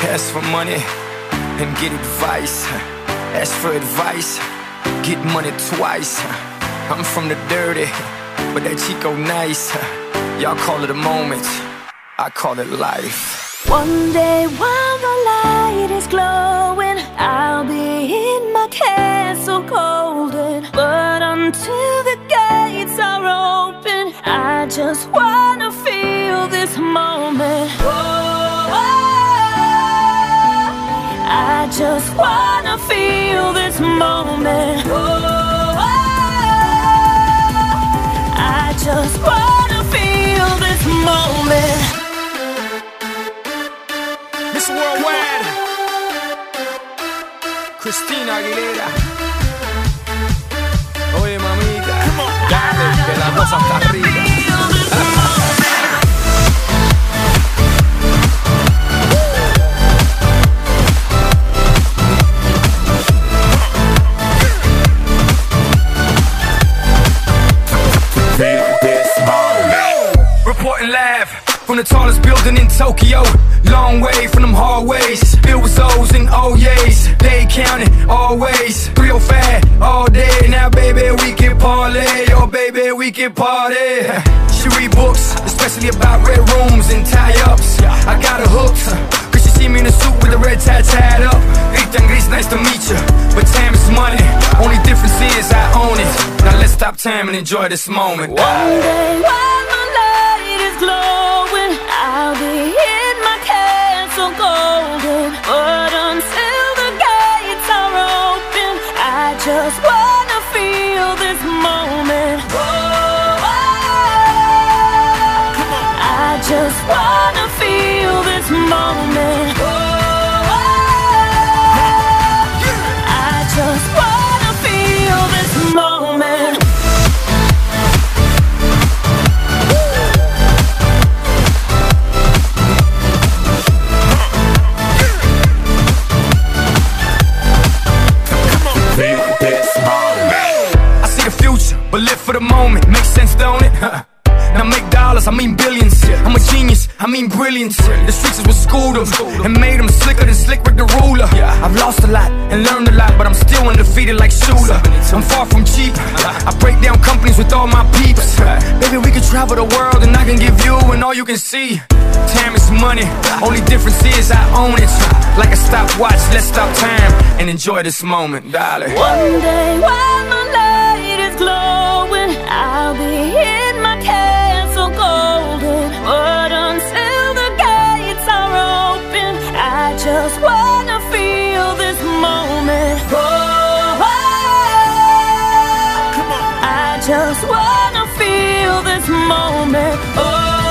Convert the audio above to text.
Ask for money and get advice. Ask for advice, get money twice. I'm from the dirty, but that Chico nice. Y'all call it a moment, I call it life. One day while the light is glowing, I'll be in my castle golden. But until the gates are open, I just wanna feel this moment. I just wanna feel this moment. I just wanna feel this moment. Miss Worldwide, Christina Aguilera. Oye mamita, dale, que la cosa está rica. Reporting live from the tallest building in Tokyo. Long way from them hallways, filled with O's and O's. They counting always, 305 all day. Now baby we can parlay, oh baby we can party. She read books, especially about red rooms and tie-ups. I got her hooked, cause she see me in a suit with a red tie tied up. Ethan Gris, nice to meet you, but time is money. Only difference is I own it. Now let's stop time and enjoy this moment. One day while the light is glowing, I'll be in my castle golden. But until the gates are open, I just wanna feel this moment. I just wanna feel this moment. I just wanna feel this moment. I see the future, but live for the moment. Makes sense, don't it? Now make dollars, I mean billions. I'm a genius, I mean brilliance. The streets is what schooled them and made them slicker than Slick Rick the ruler. I've lost a lot and learned a lot, but I'm still undefeated like Shooter. I'm far from cheap, I break down companies with all my peeps. Baby, we can travel the world and I can give you and all you can see. Time is money, only difference is I own it. Like a stopwatch, let's stop time and enjoy this moment, darling. One day while the light is glowing, I'll be in my castle golden. But until the gates are open, I just wanna feel this moment. I just wanna feel this moment.